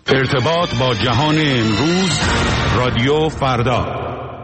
ارتباط با جهان امروز، رادیو فردا.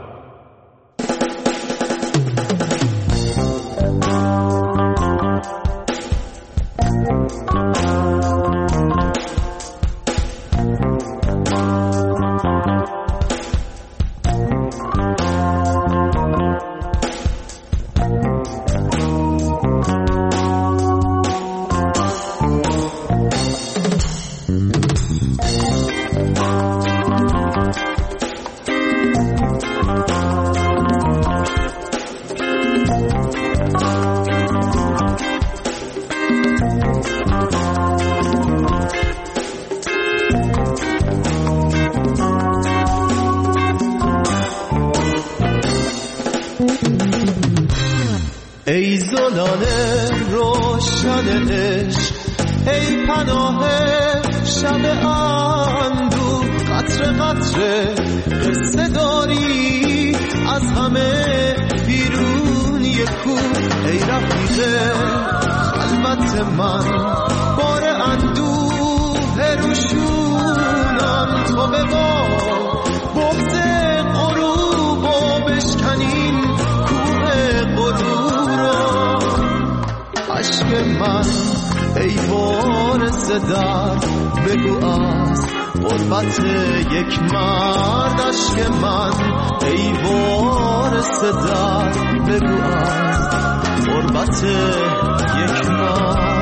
ای زلال روشن عشق، ای پناه شب اندوه، قطره قطره قصه داری از همه بیرونی کوه. ای رفیق خلوت من، بار اندوه روشونم، تو به با بغض غروب و بشکنیم کوه غرور را. عشق من ای وارث درد، بگو از غربت یک مرد. عشق من ای وارث درد، بگو از غربت یک مرد.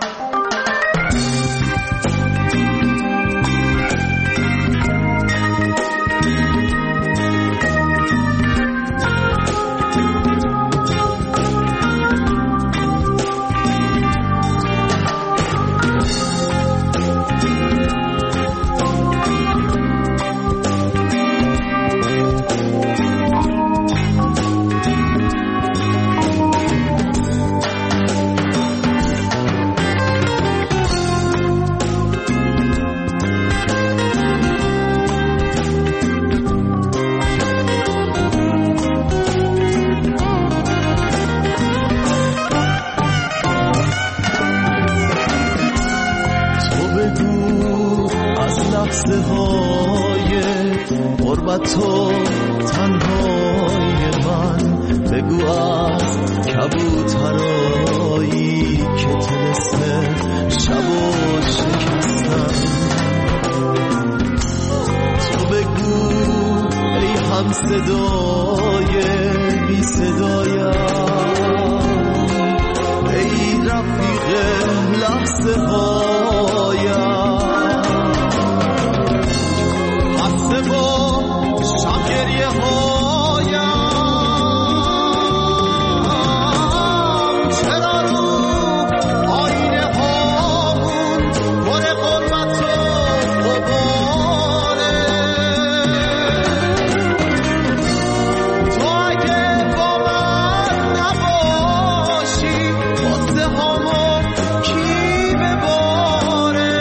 تو تنهای من، بگو از کبوترایی که طلسم شب و شکستن. تو بگو ای هم صدای بی صدایم، ای رفیق لحظه هایم. خسته با گریه هایم، چرا رو آینه هامون پر غربت و غباره. تو اگه با من نباشی، غصه هامون کی بباره.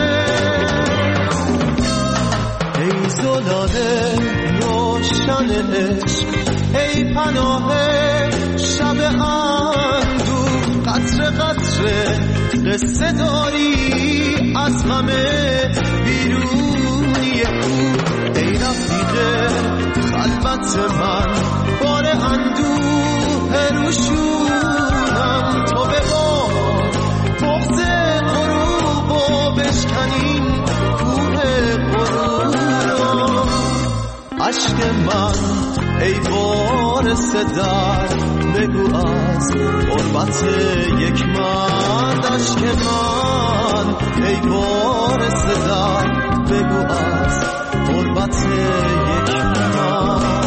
ای زلاله روشن عشق، ای پناه شب اندوه، قطره قطره قصه داری از همه بیرونی کوه. ای رفیق خلوت من، بار اندوه روشونم، تو به با بغض غروب و بشکنیم کوه غرور را. عشق من ای وارث درد، بگو از غربت یک مرد. عشق من ای وارث درد، بگو از غربت یک مرد.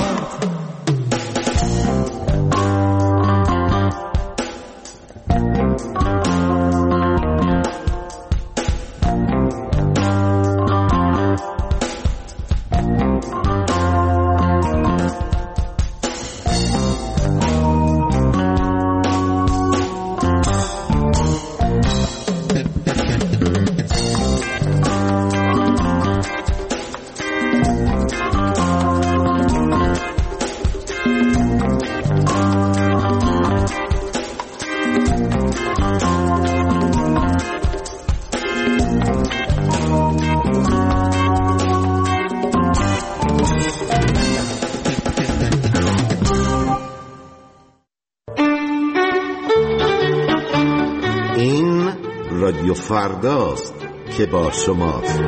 رادیو فرداست که با شماست.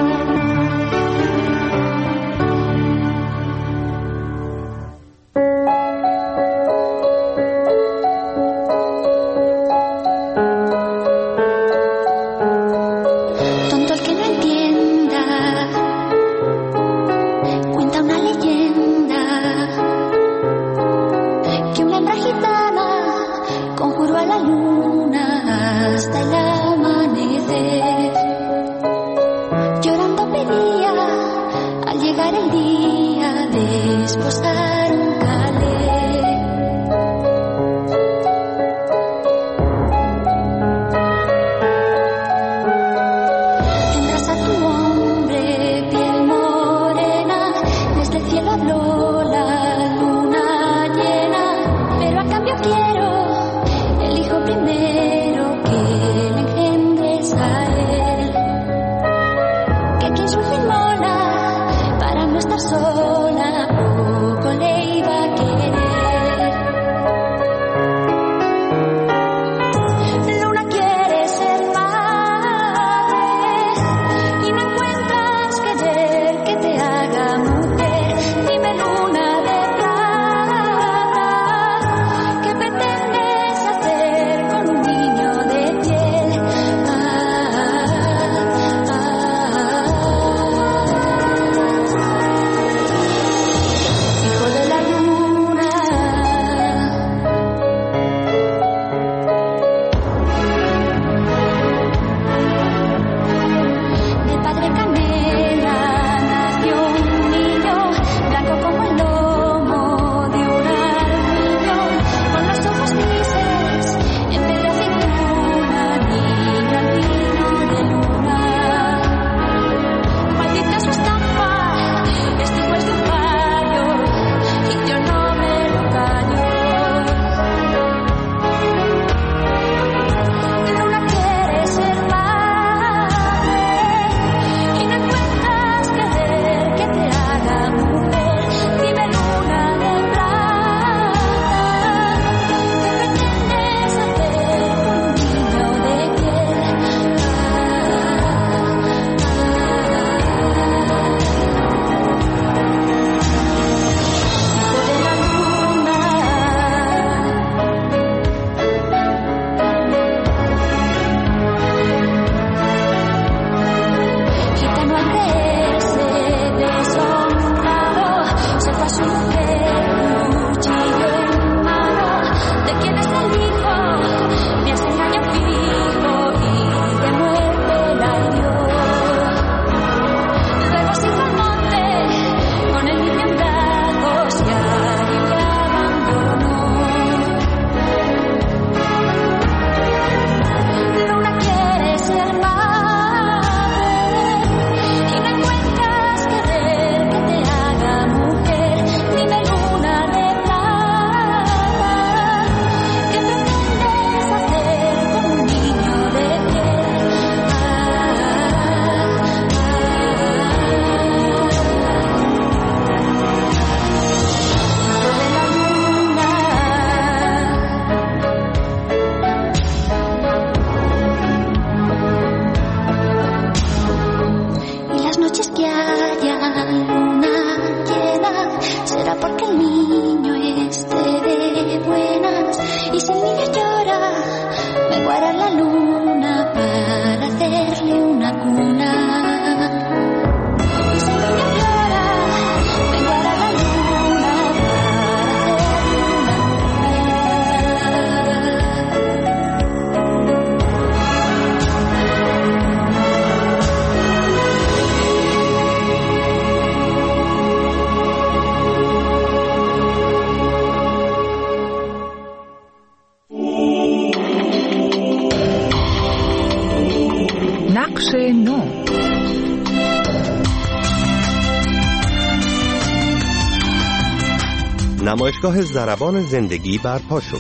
نمایشگاه ضربان زندگی برپا شد.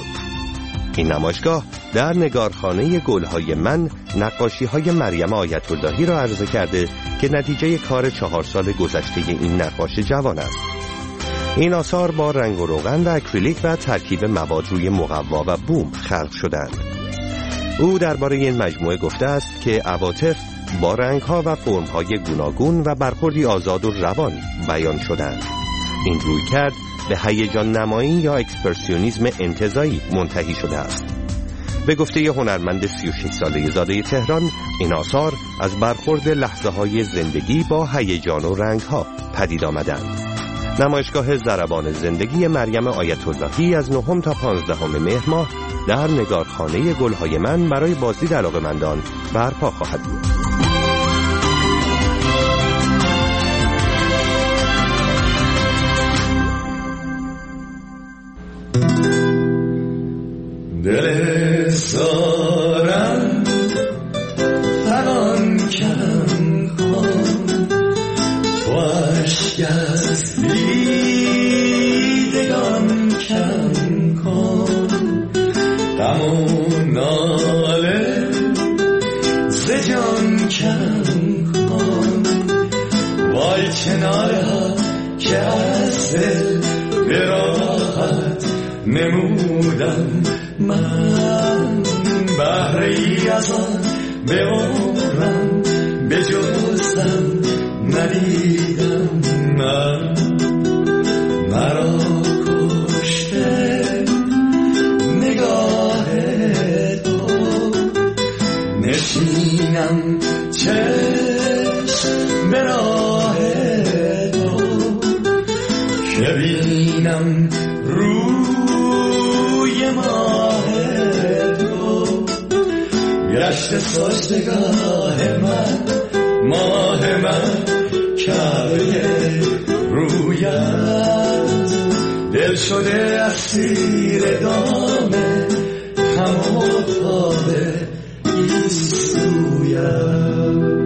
این نمایشگاه در نگارخانه گلهای من نقاشی‌های مریم آیت اللهی را عرضه کرده که نتیجه کار 4 سال گذشته این نقاش جوان است. این آثار با رنگ و روغن و اکریلیک و ترکیب مواد روی مقوا و بوم خلق شدند. او درباره این مجموعه گفته است که عواطف با رنگ‌ها و فرم‌های گوناگون و برخوردی آزاد و روان بیان شدند. این رویکرد به هیجان نمایی یا اکسپرسیونیسم انتزاعی منتهی شده است. به گفته هنرمند 36 ساله زاده تهران، این آثار از برخورد لحظه‌های زندگی با هیجان و رنگ‌ها پدید آمدند. نمایشگاه ضربان زندگی مریم آیت اللهی از 9 تا 15 مهر ماه در نگارخانه گلهای من برای بازدید علاقه‌مندان برپا خواهد بود. دل سارم فغان کم کن، خوشگ از دیدگان کم کن، غم و ناله ز جان کم کن، وای کناره ها که از دل به راحت نمودم من، بهره ای از آن به عمرم به جزم ندیدم من، مرا کشته نگاه تو، نشینم چشم به راه تو، که بینم روی ماه تو، گشت سجدگاه من، ماه من، کعبه رویت، دل شده اسیر دام هم افتاد گیسویت.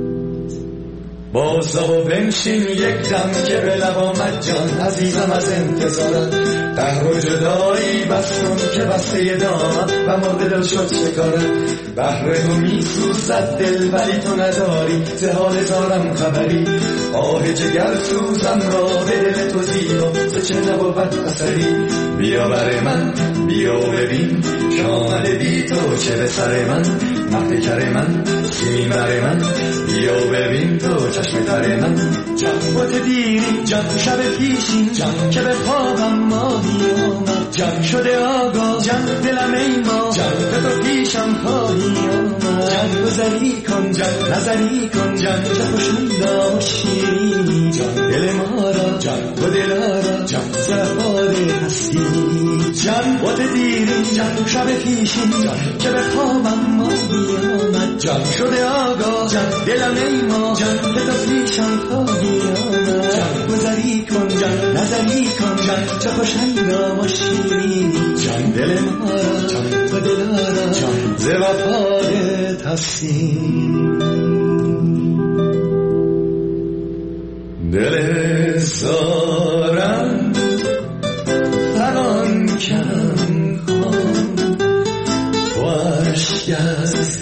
بازا و بنشین یک دم که به لب آمد جان، عزیزم از انتظارت، قهر و جدایی بس کن که بسته دامم و مرد دل شد شکارت، بهر تو می سوزد دل ولی تو نداری ز حال زارم خبری، آه جگر سوزم را به دل تو زیبا ز چه نبود اثری، بیا بر من بیا ببین که آمده بی تو چه به سر من، محتکر من سیمین بر من، بیا ببین تو چشم تر من، جنبات دیرین جن شب پیشین جن که به خوابم ماهی آمد، جن شده آگاه جن دلم ای ما جن به تو پیشم خواهی آمد، جن گذری کن جن نظری کن جن چه خوشم داشتی جن دل ما را جن و دلارا جن زهباره هستی، جنبات دیرین جن شب پیشین جن که به خوابم ماهی آمد، جن شده آگاه جن دلم ای ما جن به تو پیشم خواهی آمد، جن گذری کن جن نظری کن جن چه خوشم و شیرینی، جن دل ما را جن و دلارا جن ز وفایت هستی، دل زارم فغان کم کن، خوشگ از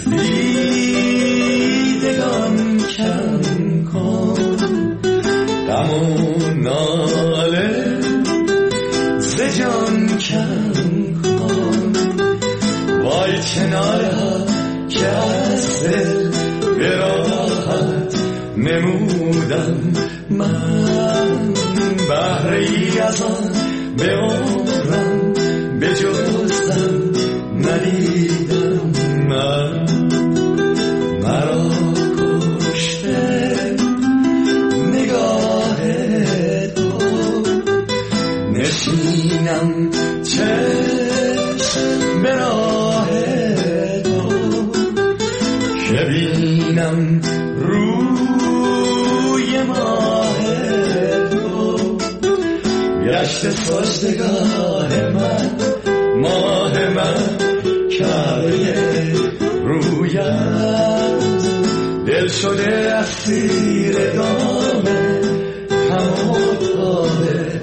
دیدگان کم کن، غم و ناله ز جان کم کن، وای کناره ها که از دل به راحت نمودم من، بهره ای از آن به عمرم به جزم ندیدم من، مرا کشته نگاه تو، نشینم چشم به راه تو، که بینم روی ماه تو، گشت سجدگاه من، ماه من، کعبه رویت، دل شده اسیر دام هم افتاده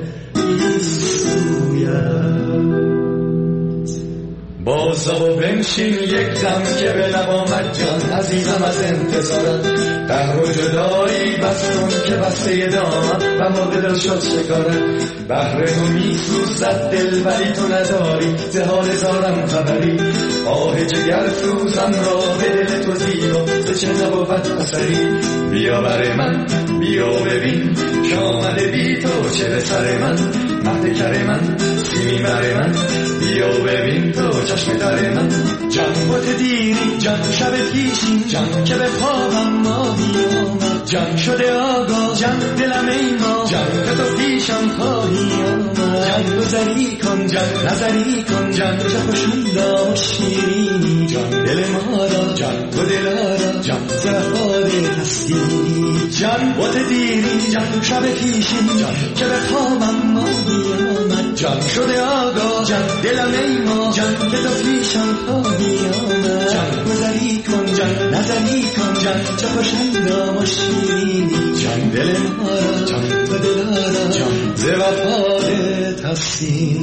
بازا و بنشین یک دم که به لب آمد جان، عزیزم از انتظارت، قهر و جدایی بستون که بسته دامن و مرغ دل شد شکاره. بهر تو میسوزد دل ولی تو نداری ز حال زارم خبری. آه جگر سوزم را به دل تو زیرا ز چه نبود اثری. بیا بر من بیا ببین که آمده بی تو چه به سر من. مهد کر من سیمی بر من بیا ببین تو چشم در من. جان بوت دیری جان شب پیشین جان که به خوابم ماهی آمد. جان شده آگاه جان دلم ایما جان که تو پیشم خواهی آمد. جان گذری کن جان نظری کن جان چه خوشوندا و شیرینی. جان دل ما را جان تو دلارا جان زهاده هستی. جان بوت دیری جان شب پیشین جان که به خوابم ماهی آمد. جان شده آگاه جان دلم ایما جان که تو پیشم خواهی آمد. جان گذری کن جان نظری کن جان چه خوشوندا و شیرینی. جان دل ما را جان تو دلارا جان ز وفادت هستی.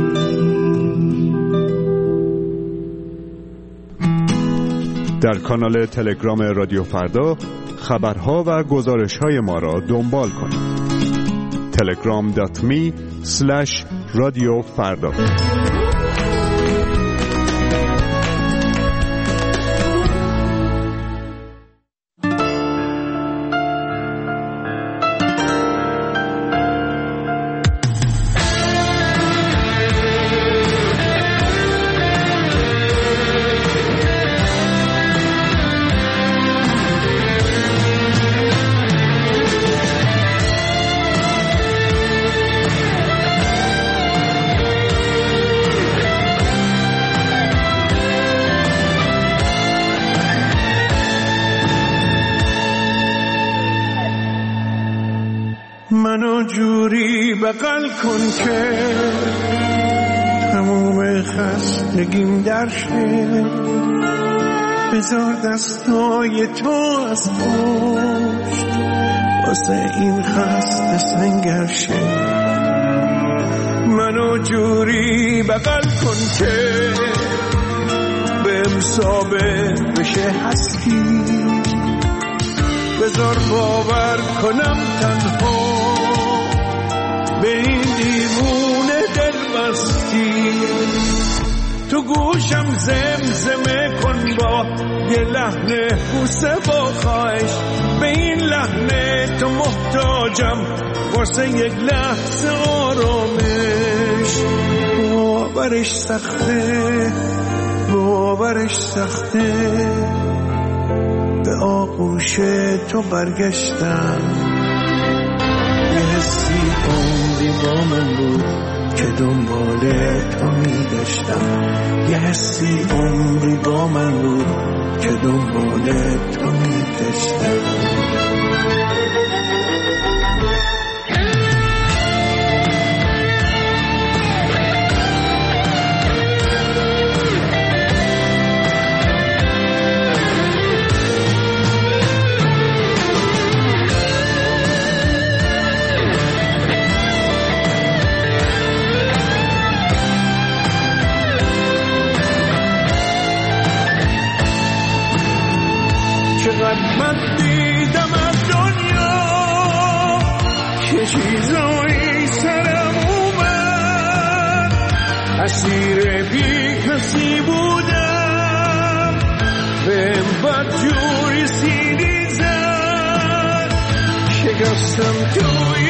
در کانال تلگرام رادیو فردا خبرها و گزارش‌های ما را دنبال کنید. telegram.me/رادیو فردا. منو جوری بغل کن که تموم خستگیم در شه. بذار دستای تو از پشت واسه این خسته سنگر شه. منو جوری بغل کن که بهم ثابت بشه هستی. بذار باور کنم تنها به این دیوونه دل بستی. تو گوشم زمزمه کن با یه لحن بوسه با خواهش. به این لحن تو محتاجم واسه یک لحظه آرامش. باورش سخته باورش سخته به آغوش تو برگشتم. یه حسی عمری با من بود که دنبال تو میگشتم. یه حسی عمری با من بود که دنبال تو میگشتم. من دیدم از دنیا که چیزایی سرم اومد. اسیر بی کسی بودم بهم بدجوری سینی زد. شکستم توی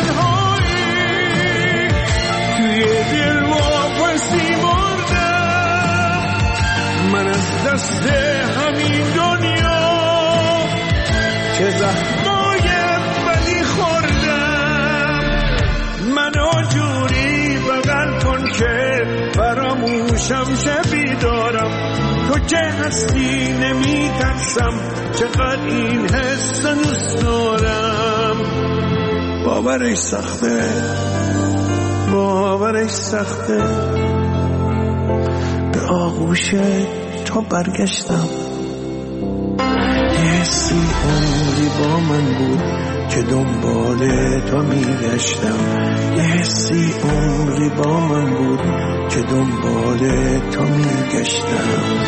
تنهایی توی دل واپسی مردم. من از دست همین دنیا چه زخمایم بدی خوردم. منو جوری بغل کن که فراموشم شبی دارم. تو که هستی نمی ترسم چقدر این حس دوست دارم. باورش سخته باورش سخته به آغوش تو برگشتم. حسی عمری با من بود که دنبال تو میگشتم. یه حسی عمری با من بود که دنبال تو میگشتم.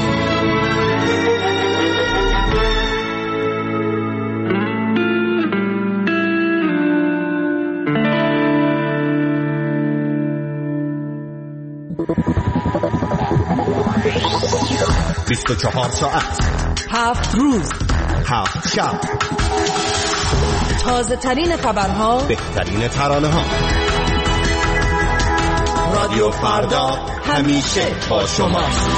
24 ساعت 7 روز 7 شب، تازه ترین خبرها، بهترین ترانه ها. رادیو فردا همیشه با شماست.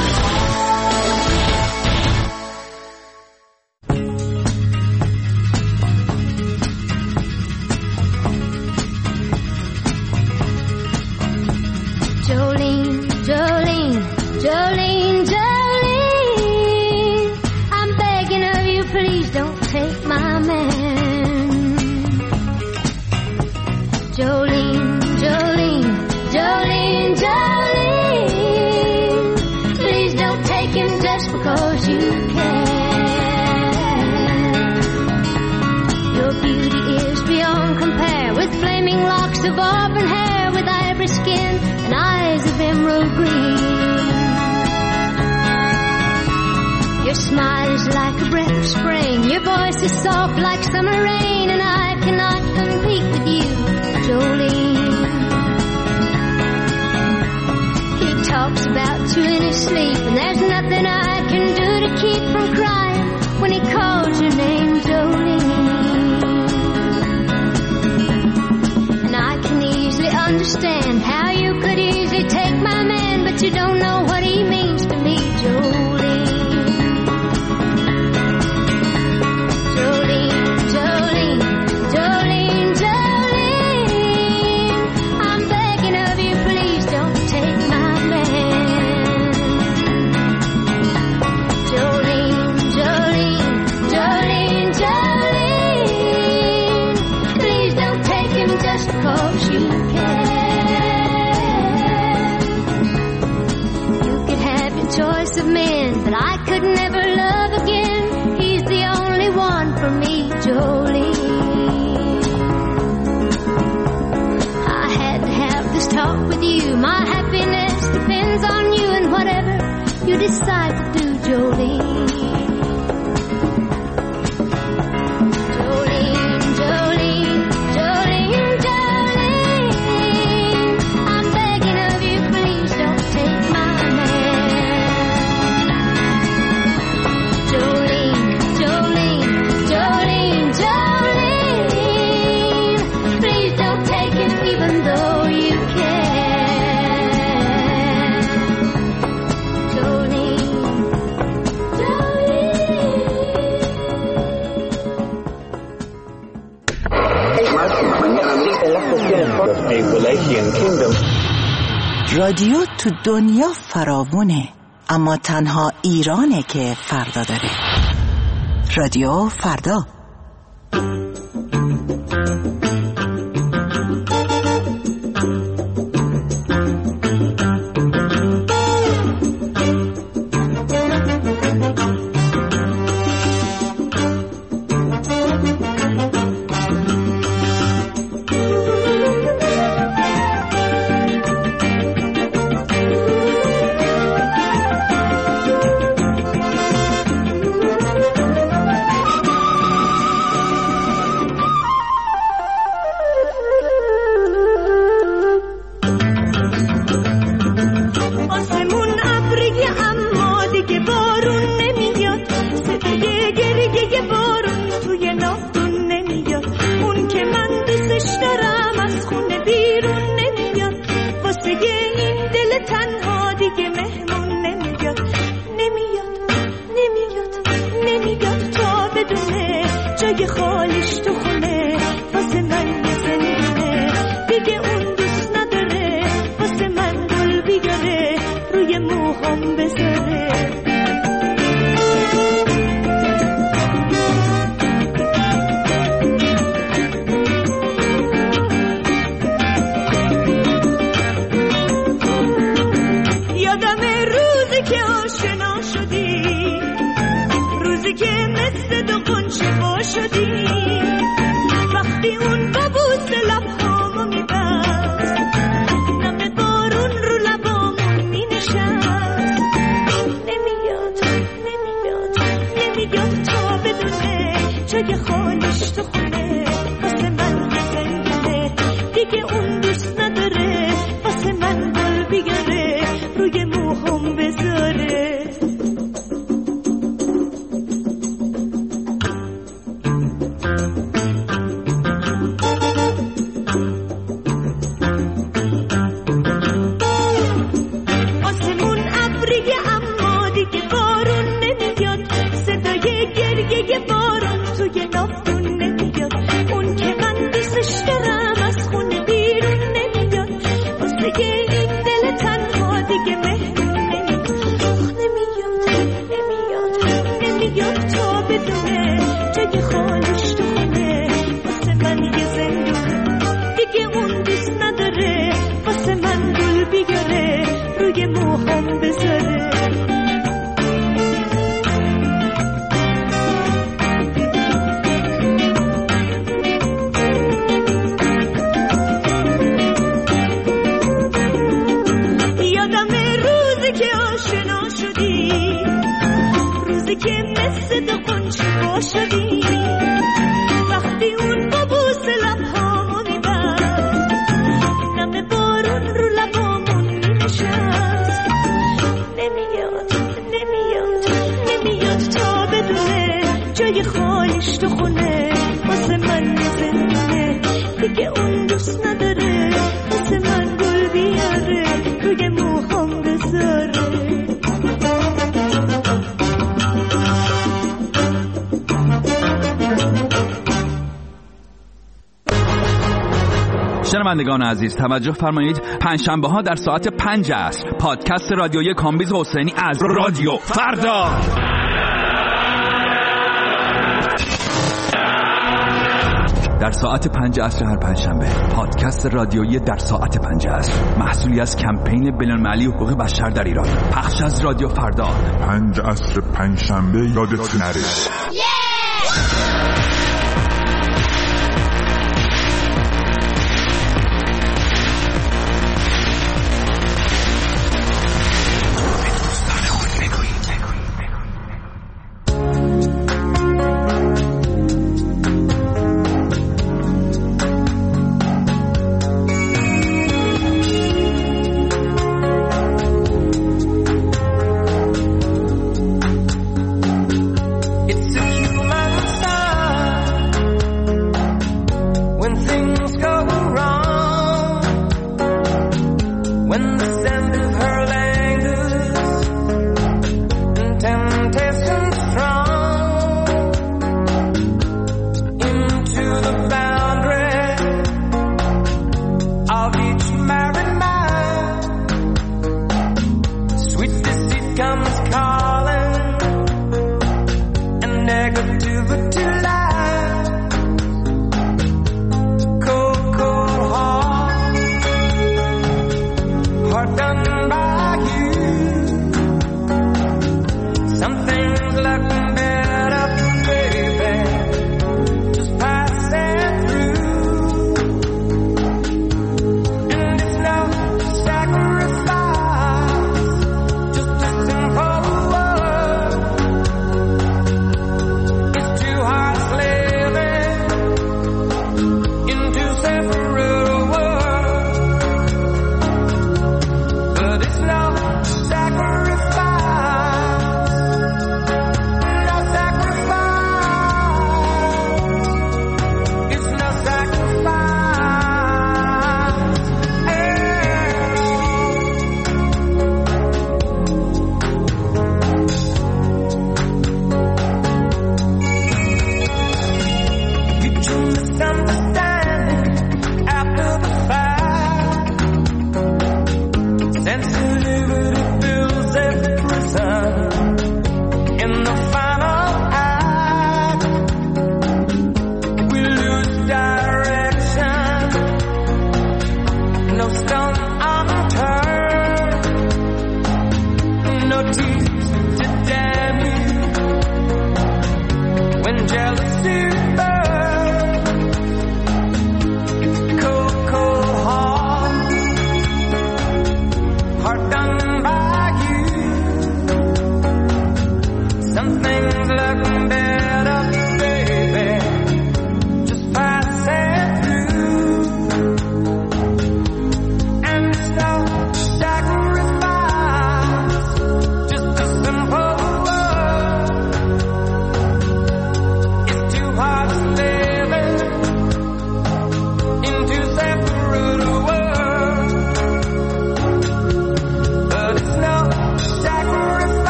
Of auburn hair with ivory skin and eyes of emerald green. Your smile is like a breath of spring. Your voice is soft like summer rain, and I cannot compete with you, Jolene. He talks about you in his sleep, and there's nothing I can do to keep from crying when he calls your name, Jolene. Understand how you could easily take my man, but you don't know what he means to me, Jolene. Jolene, Jolene, Jolene, Jolene. I'm begging of you, please don't take my man. Jolene, Jolene, Jolene, Jolene. Please don't take him just because you can. Choice of men, but I could never love again. He's the only one for me, Jolene. I had to have this talk with you. My happiness depends on you and whatever you decide to do, Jolene. رادیو تو دنیا فراوونه، اما تنها ایرانه که فردا داره. رادیو فردا. شنوندگان عزیز توجه فرمایید، پنجشنبه ها در ساعت 5 عصر پادکست رادیویی کامبیز حسینی از رادیو فردا در ساعت 5 عصر هر پنجشنبه. پادکست رادیویی در ساعت 5 عصر محصولی از کمپین بین‌المللی حقوق بشر در ایران، پخش از رادیو فردا. 5 عصر پنجشنبه یادت نره. It's so cute.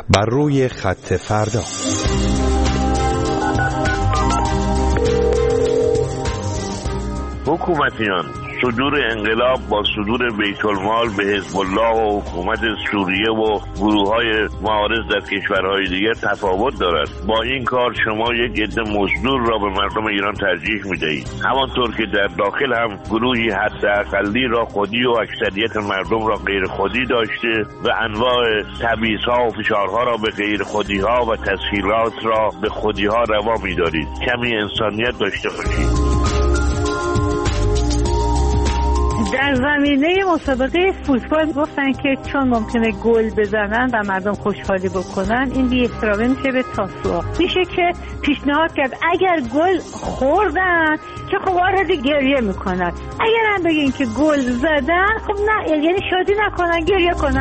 بر روی خط فردا. حکومتیان صدور انقلاب با صدور بیت المال به حزب الله و حکومت سوریه و گروه‌های معارض در کشورهای دیگر تفاوت دارد. با این کار شما یک عده مزدور را به مردم ایران ترجیح می‌دهید، همانطور که در داخل هم گروهی حداقلی را خودی و اکثریت مردم را غیر خودی داشته و انواع تبعیض‌ها و فشارها را به غیر خودی‌ها و تسهیلات را به خودی‌ها روا می‌دارید. کمی انسانیت داشته باشید. در زمینه مسابقه فوتبال گفتن که چون ممکنه گل بزنن و مردم خوشحالی بکنن، این بی احترامی میشه به تاسوعا. میشه که پیشنهاد کرد اگر گل خوردن که خب وارد گریه میکنن، اگر هم بگین که گل زدن خب نه، یعنی شادی نکنن، گریه کنن.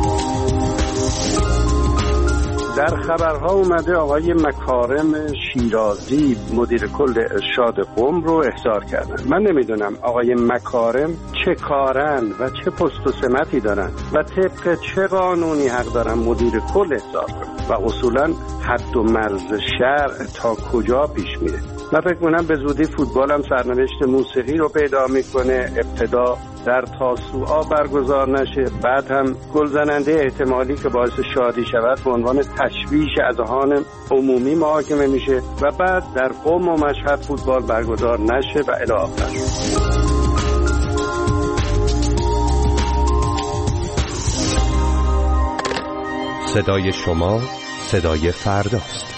در خبرها اومده آقای مکارم شیرازی مدیر کل ارشاد قم رو احضار کردن. من نمیدونم آقای مکارم چه کارن و چه پست و سمتی دارن و طبق چه قانونی حق دارن مدیر کل احضار کنن و اصولا حد و مرز شرع تا کجا پیش میره. من فکر کنم به زودی فوتبال هم سرنوشت موسیقی رو پیدا میکنه، ابتدا در تاسوعا برگزار نشه، بعد هم گلزننده احتمالی که باعث شادی شود به عنوان تشویش اذهان عمومی محاکمه میشه و بعد در قم و مشهد فوتبال برگزار نشه و الی آخر. صدای شما صدای فرداست.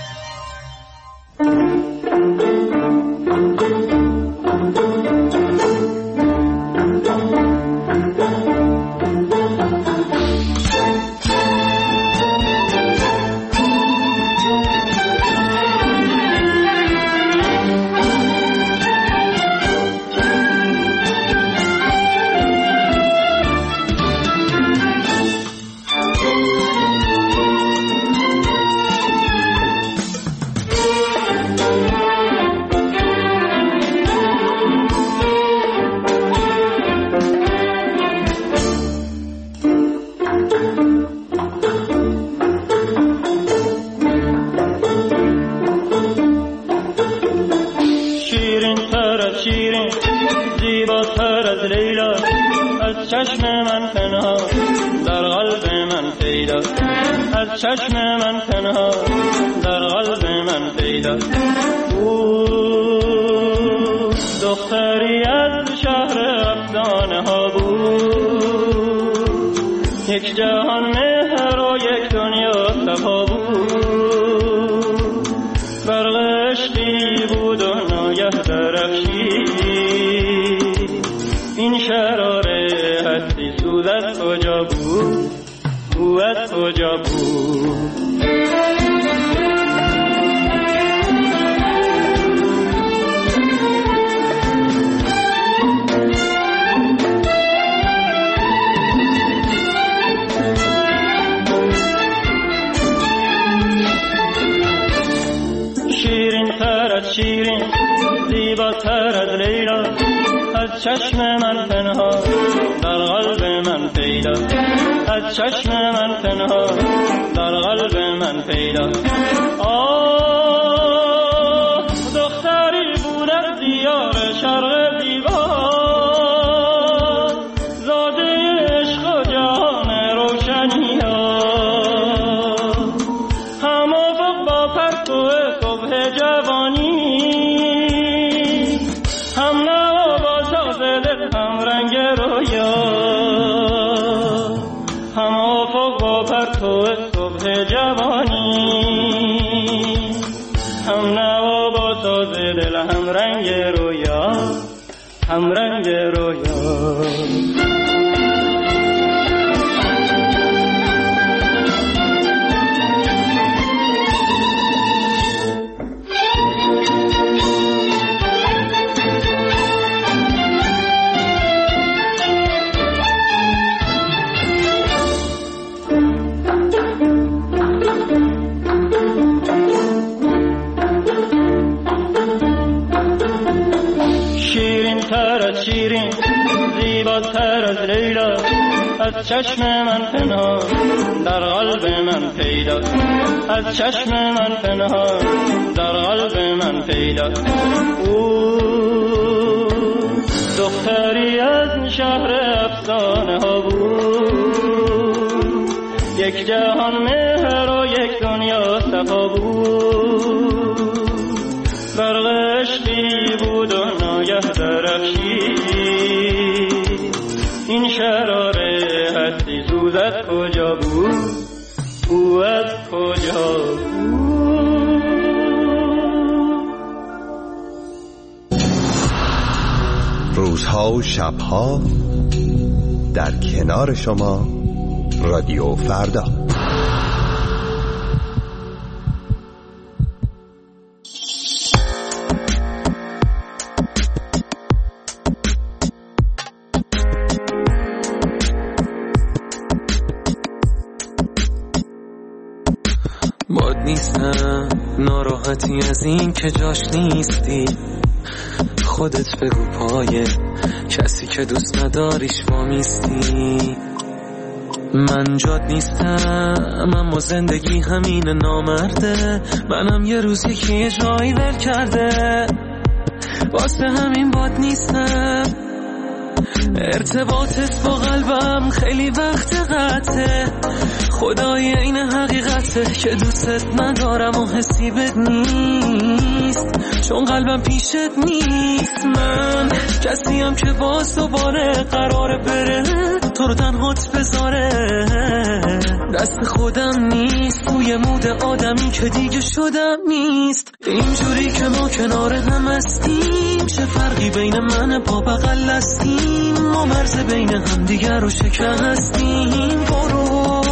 چشم من تنها در قلب من پیدا، او دختری از شهر افسانه ها بود، یک جهان مهر و یک دنیا صفا بود، برق عشقی بود و ناگه درخشید، این شرار هستی سوز از کجا بود، او از کجا بود. شیرین تر از شیرین، زیباتر از لیلا، از چشم من تنها در قلب من پیدا، از چشم من تنها در قلب من پیدا. آه دختری بود از دیار شرق دیوار، زاده عشق و جهان روشنی ها، هم افق با پرتو صبح جوانی، هم نوا با ساز دل، هم رنگ رویا، هم افق با پرتو صبح جوانی، هم نوا با ساز دل، هم رنگ رویا، هم رنگ رویا. شیرین زیباتر از لیلا، از چشم من تنها در قلب من پیدا، از چشم من پنهان در قلب من پیدا. او دختری از شهر افسانه ها بود، یک جهان مهر و یک دنیا صفا بود. برق عشقی بود و ناگه درخشید، این شرار هستی سوزد کجا بود، او از کجا بود. روزها و شبها در کنار شما رادیو فردا. باد نیستم ناراحتی از این که جاش نیستی، خودت بگو پای کسی که دوست نداریش وامیستی. من جاد نیستم اما زندگی همین نامرده، منم یه روزی که یه جایی ول کرده، واسه همین باد نیستم. ارتباطت با قلبم خیلی وقت قطعه، خدای این حقیقته که دوستت ندارم و حسی بد نیست، چون قلبم پیشت نیست. من کسیم که باز دوباره قراره بره تو رو تنهات بذاره، دست خودم نیست، بوی مود آدمی که دیگه شدم نیست. اینجوری که ما کنار هم هستیم، چه فرقی بین من با بغل هستیم، ما مرز بین هم دیگر رو شکستیم. برو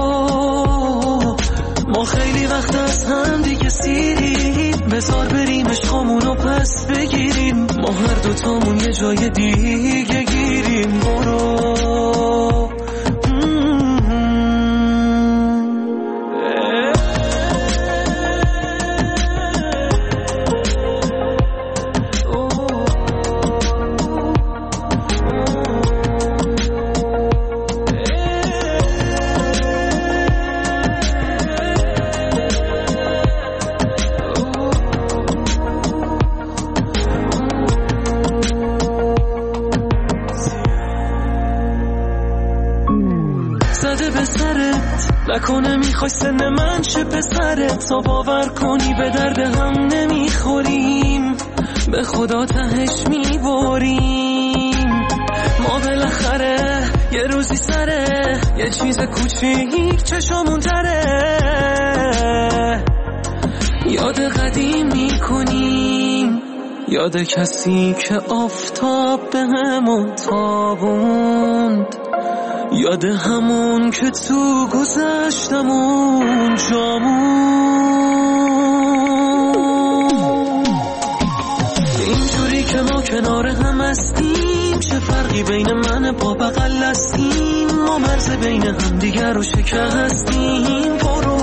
ما خیلی وقت از هم دیگه سیریم، بذار بریم عشقامونو پس بگیریم، ما هر دوتامون یه جای دیگه گیریم. برو نکنه میخوای سن من چه پسرت، تا باور کنی به درد هم نمیخوریم، به خدا تهش میباریم. ما بالاخره یه روزی سره یه چیز کوچیک چشامون تره، یاد قدیم میکنیم، یاد کسی که آفتاب به همون تابوند، یاد همون که تو گذشتمون جامون. اینجوری که ما کنار هم هستیم، چه فرقی بین من با بغل هستیم، ما مرز بین هم دیگر رو شکستیم. برو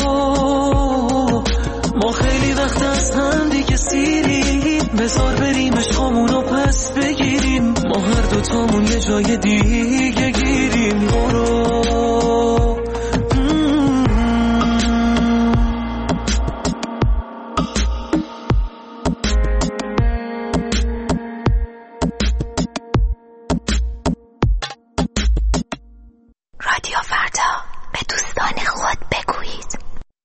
ما خیلی وقت از هم دیگه سیریم، بذار بریم عشقامونو پس بگیریم، ما هر دوتامون یه جای دیگه گیریم. برو رادیو فردا، به دوستان خود بگویید.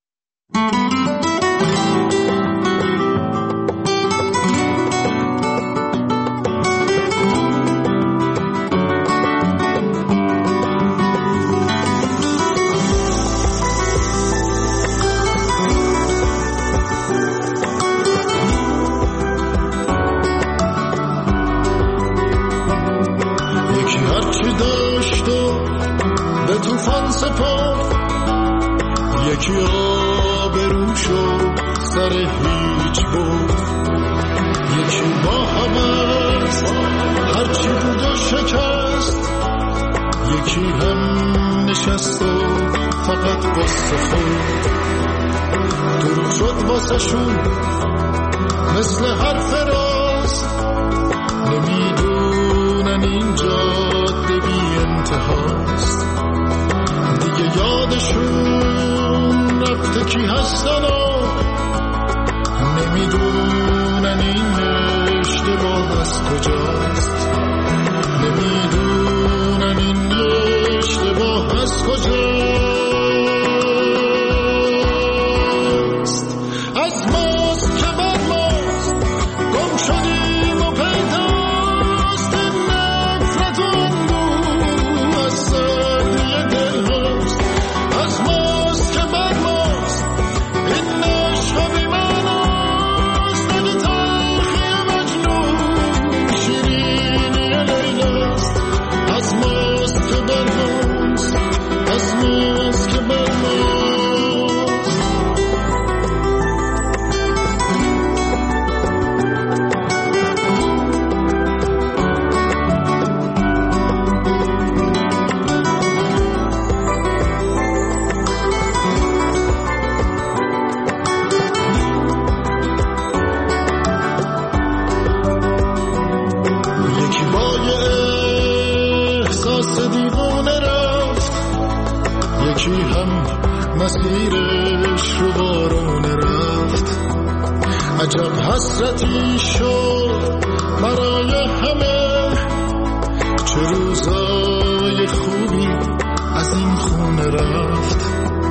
یکی آبرو شد سر هیچ بود، یکی با حوض هرچی بود و شکست، یکی هم نشست و فقط قصه خود دروغ شد واسه شون مثل حرف راست، نمیدونن این جاده بی انتهاست، دیگه یادشون داشتن و نمیدونن این اشتباه از کجاست، نمیدونن این اشتباه از کجاست. از ماست که بر ماست گم شدیم و پیداست، این نفرت و اندوه از سردی دل هاست. از ماست که بر ماست این عشق بی معناست، اگه تلخی مجنون شیرینی لیلاست. از ماست که بر ماست، از ماست که بر ماست. یکی با یه احساس دیوانه رفت، یکی هم مسیرش رو بارونه رفت. عجب حسرتی شد برای همه، چه روزای خوبی از این خونه رفت.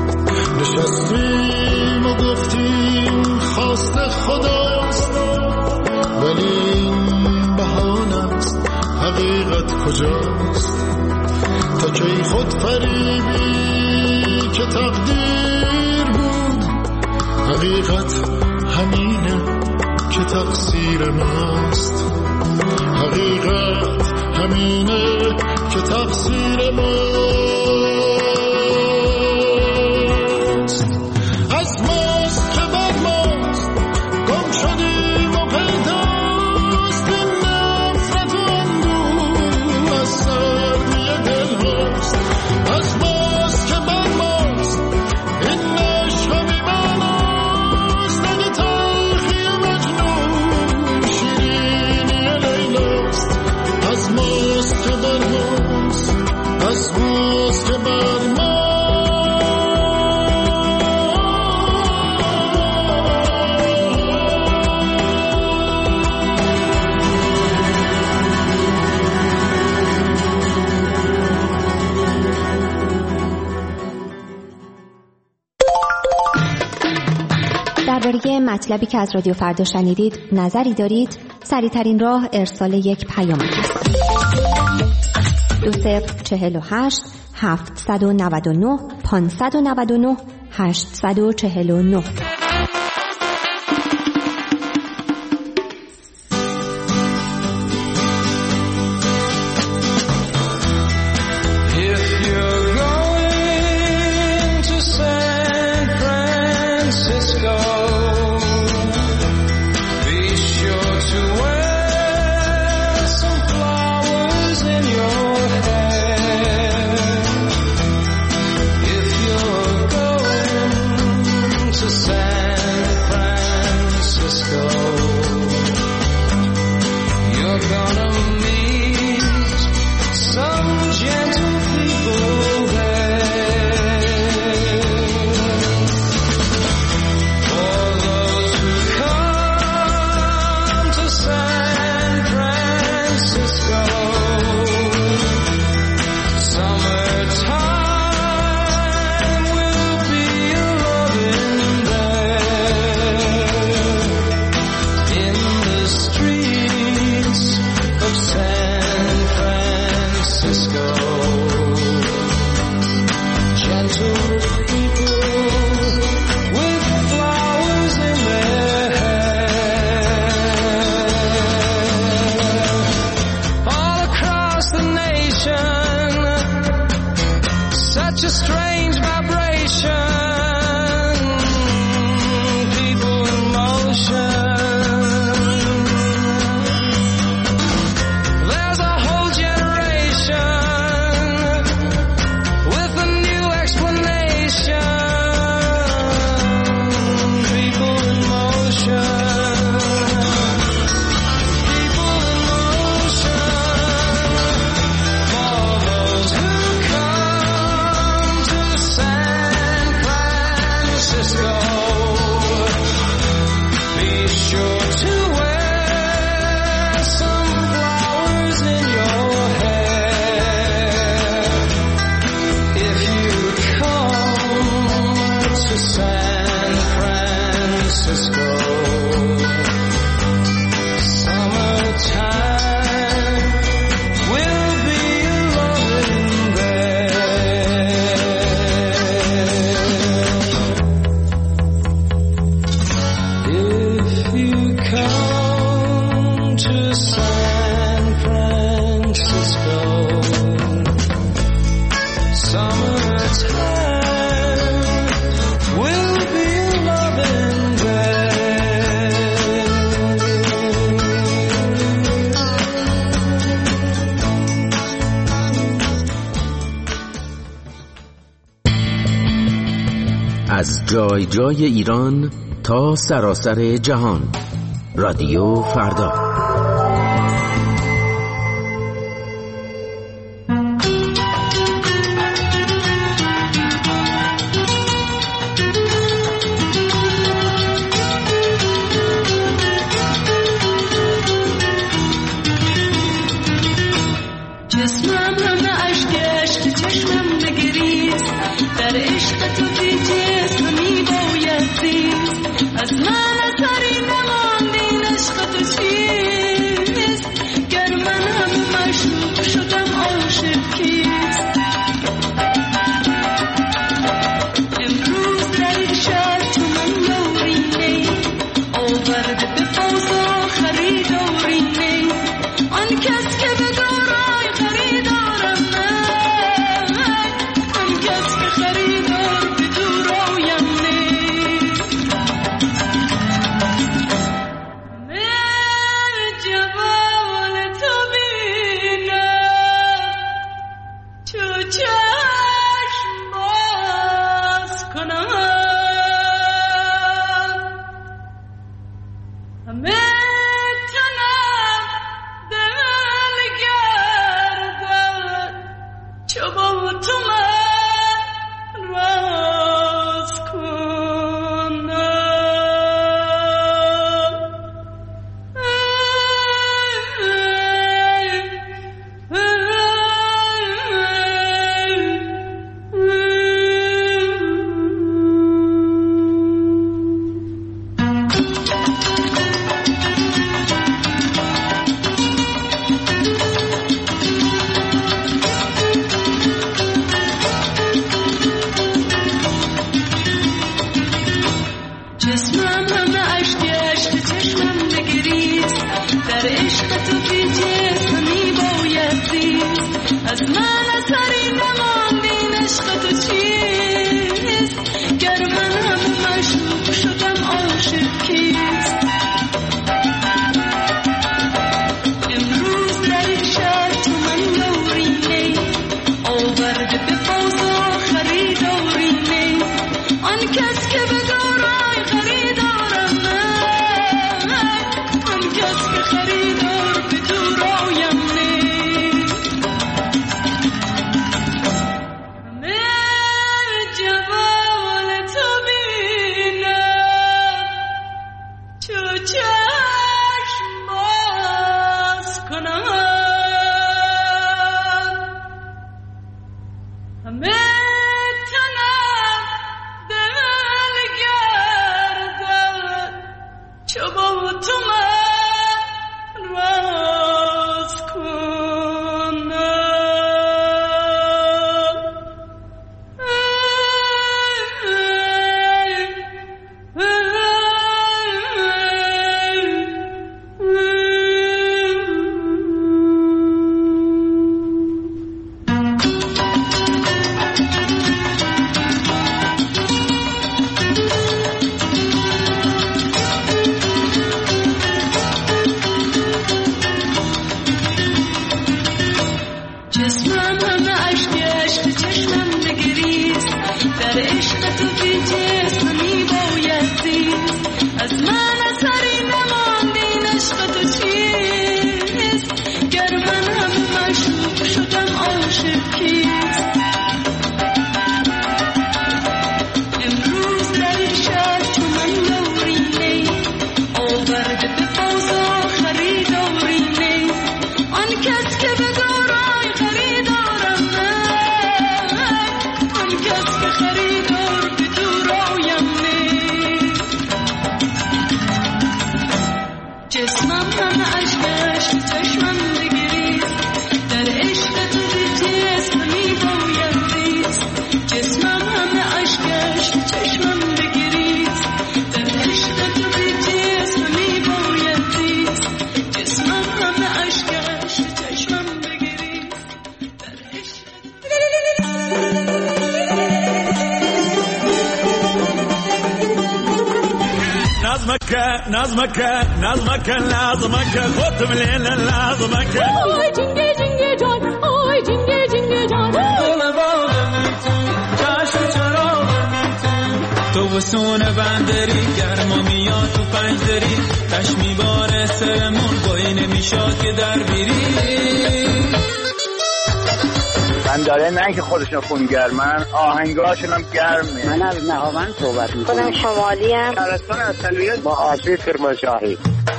نشستیم و گفتیم خواست خداست، ولی این بهانه است، حقیقت کجاست؟ تا کی خود فریبی که تقدیر بود، حقیقت همینه که تقصیر ماست. حقیقت همینه که تقصیر ماست. از ماست که بر ماست گم شدیم و پیداست، این نفرت و اندوه از سردی دل هاست. از ماست که بر ماست این عشق بی معناست، اگه تلخی مجنون شیرینی لیلاست. از ماست که بر ماست، از ماست که بر ماست. درباره مطلبی که از رادیو فردا شنیدید نظری دارید؟ سریع‌ترین راه ارسال یک پیام است. 2048 799 599 849. San از جای جای ایران تا سراسر جهان. رادیو فردا. نظمك خد من هنا نظمك اوي جنگه جنگه جان اوي جنگه جنگه جان دل باغ من تو چشم چراغ من تو تو بسونه بندری گرما میاد تو پنجدری تش میباره سرمون بایی نمیشاد که در بیری من داره نه که خودشون خونگرمن آهنگاشون هم گرمه. من از نهاوند صحبت میکنم. خودم شمالی هم شهرستان اصلیت با آسی کرمانشاهی.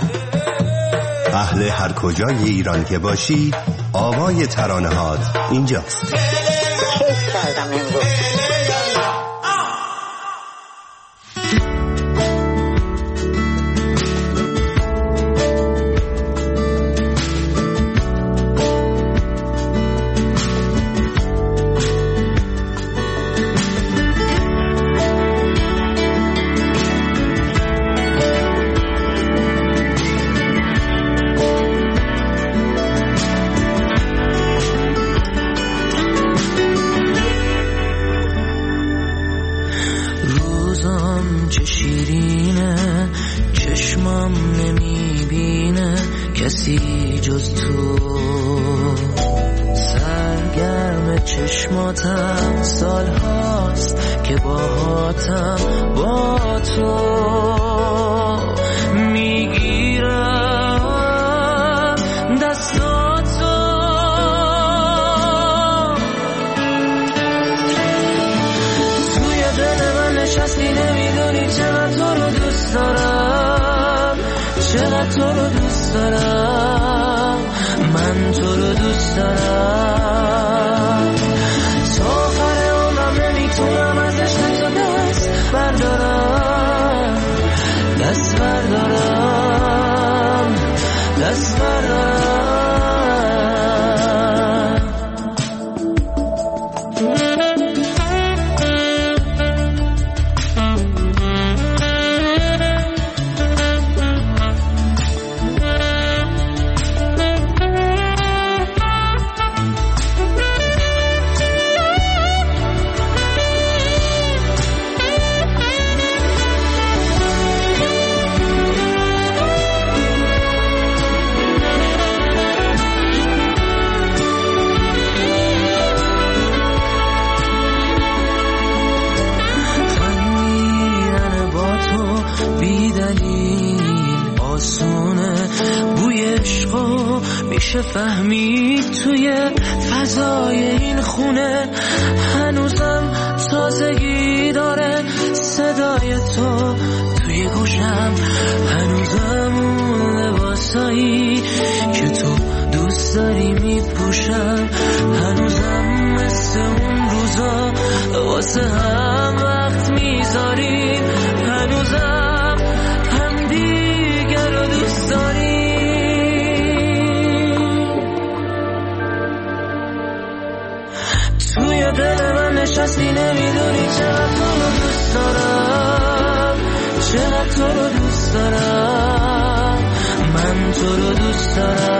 اهل هر کجای ایران که باشی آوای ترانه‌هات اینجاست. کیف کردم امروز. فهمید توی فضای این خونه هنوزم تازگی داره صدای تو توی گوشم هنوزم اون لباسایی که تو دوست داری میپوشم هنوزم مثل اون روزا واسه هم وقت میذاریم هنوزم هم دیگر رو دوست داریم توی دل من نشستی نمیدونی چقدر تو رو دوست دارم چقدر تو رو دوست دارم من تو رو دوست دارم